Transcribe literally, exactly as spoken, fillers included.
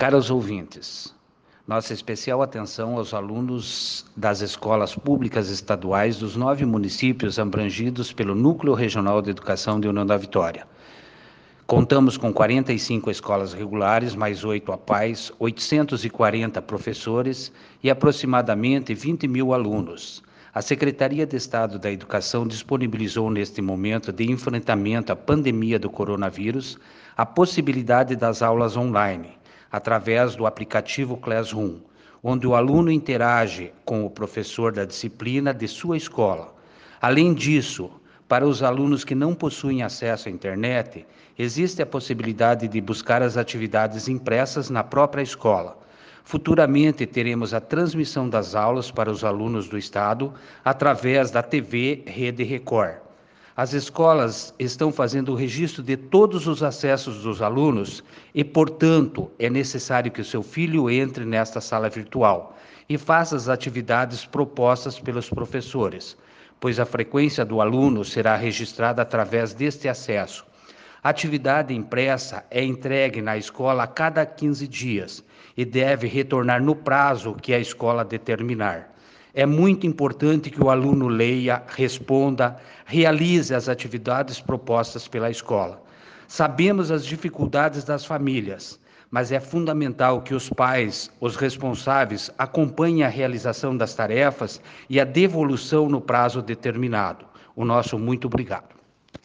Caros ouvintes, nossa especial atenção aos alunos das escolas públicas estaduais dos nove municípios abrangidos pelo Núcleo Regional de Educação de União da Vitória. Contamos com quarenta e cinco escolas regulares, mais oito A P A Is, oitocentos e quarenta professores e aproximadamente vinte mil alunos. A Secretaria de Estado da Educação disponibilizou neste momento de enfrentamento à pandemia do coronavírus a possibilidade das aulas online, através do aplicativo Classroom, onde o aluno interage com o professor da disciplina de sua escola. Além disso, para os alunos que não possuem acesso à internet, existe a possibilidade de buscar as atividades impressas na própria escola. Futuramente teremos a transmissão das aulas para os alunos do Estado através da T V Rede Record. As escolas estão fazendo o registro de todos os acessos dos alunos e, portanto, é necessário que o seu filho entre nesta sala virtual e faça as atividades propostas pelos professores, pois a frequência do aluno será registrada através deste acesso. A atividade impressa é entregue na escola a cada quinze dias e deve retornar no prazo que a escola determinar. É muito importante que o aluno leia, responda, realize as atividades propostas pela escola. Sabemos as dificuldades das famílias, mas é fundamental que os pais, os responsáveis, acompanhem a realização das tarefas e a devolução no prazo determinado. O nosso muito obrigado.